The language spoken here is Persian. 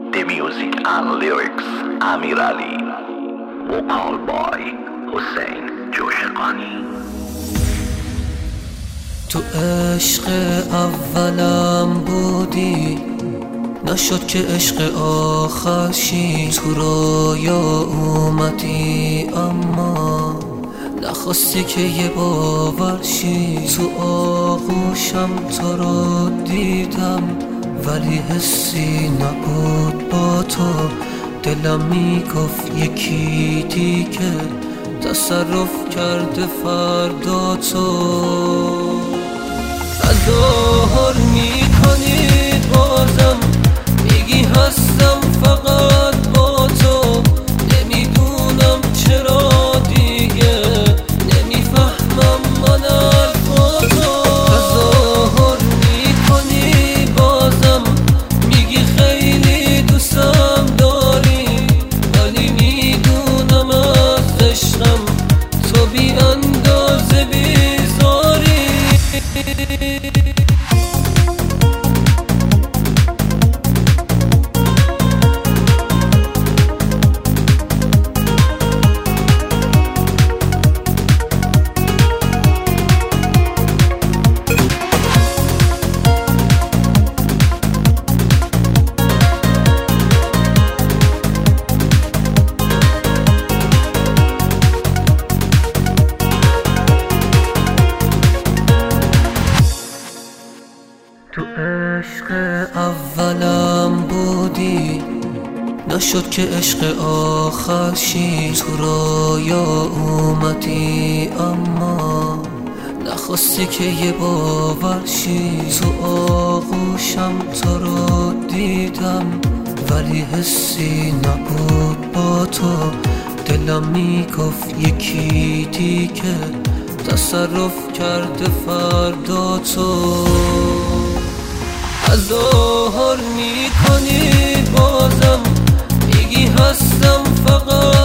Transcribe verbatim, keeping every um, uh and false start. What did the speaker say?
The music and lyrics امیرعلی. Vocal by حسین جوشقانی. تو عشق اولم بودی، نشد که عشق آخرشی. تو رویا اومدی اما نخواستی که یه باورشی. تو آغوشم تو رو دیدم ولی حسی نبود با تو. دلم میگفت یکی دیگه تصرف کرده فردا تو. تظاهر میکنی بازم، میگی هستم فقط با تو. نمیدونم چرا دیگه نمیفهمم من حرفاتو. تظاهر میکنی بازم، میگی خیلی دوستم داری، ولی میدونم از عشقم تو بی اندازه بیزاری. تو عشق اولم بودی، نشد که عشق آخرشی. تو رویا اومدی اما نخواستی که یه باورشی. تو آغوشم تو رو دیدم ولی حسی نبود با تو. دلم میگفت یکی دیگه تصرف کرده فردا تو. تظاهر میکنی بازم، میگی هستم فقط